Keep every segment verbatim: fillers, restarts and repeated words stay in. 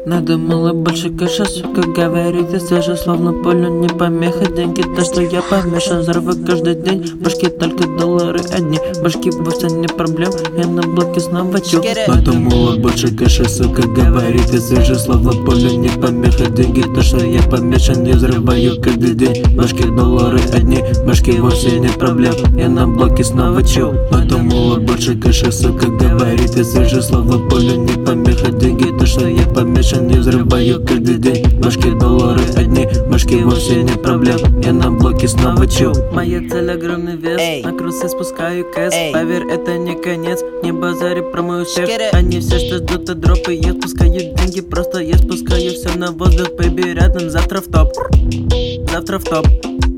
Надумала больше кэша, сука, говорит, и все же словно полю не помеха. Деньги, то, что я помешан, взрывы каждый день. Башки только доллары одни, башки вовсе не проблем. Я на блоке снова чу. Надумала больше кэша, сука, говорит, и все же словно полю не помеха. Деньги, то, что я помешан, я взрываю каждый день. Башки доллары одни, башки вовсе не проблем. Я на блоке снова чу. Надумала больше кэша, сука, говорит, и все же словно полю не помеха. Деньги, то, что я помешан, не взрываю каждый день. Башки доллары одни, башки вовсе не проблем. Я на блоке снова чу. Моя цель огромный вес, эй, на крусы спускаю кэс, эй. Поверь, это не конец, не базари про мой успех. Они все что ждут от дропа, я спускаю деньги, просто я спускаю все на воздух. Бэйби рядом, завтра в топ, завтра в топ,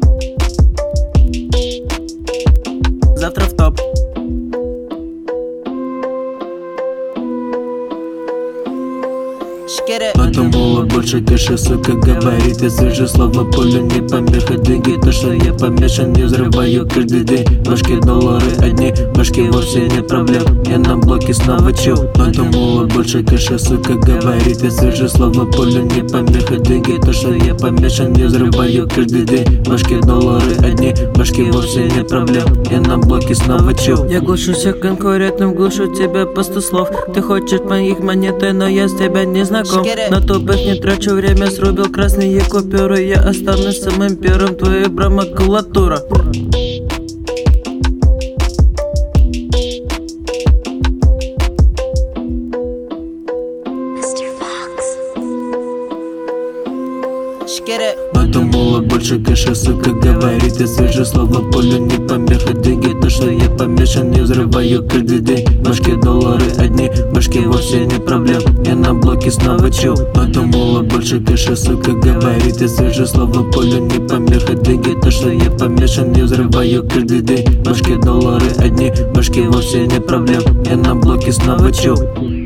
завтра в топ. Надумала больше кэша, сука, говорит, и все же слова полю не помеха. Деньги, то, что я помешан, не взрываю каждый день. Башки доллары одни, башки вовсе не проблем. Я на блоке снова чу. Надумала больше кэша, сука, говорит, и все же слова полю не помеха. Деньги, то, что я помешан, не взрываю каждый день. Башки доллары одни, башки вовсе не проблем. Я на блоке снова чу. Я глушу всех конкурентов, глушу тебя по сто слов. Ты хочешь моих монеты, но я с тебя не знаком. На тупых не трачу время, срубил красные купюры. Я останусь самым первым, твоя бра-макулатура. Надумала больше кэша, сука, говорит, и все же слова полю не помеха. Деньги, то, что я помешан, не взрываю каждый день. Башки доллары одни, башки вовсе не проблем. Я на блоке снова чу. Надумала больше кэша, сука, говорит, и все же слова полю не помеха. Деньги, то, что я помешан, не взрываю каждый день. Башки доллары одни, башки вовсе не проблем. Я на блоке снова чу.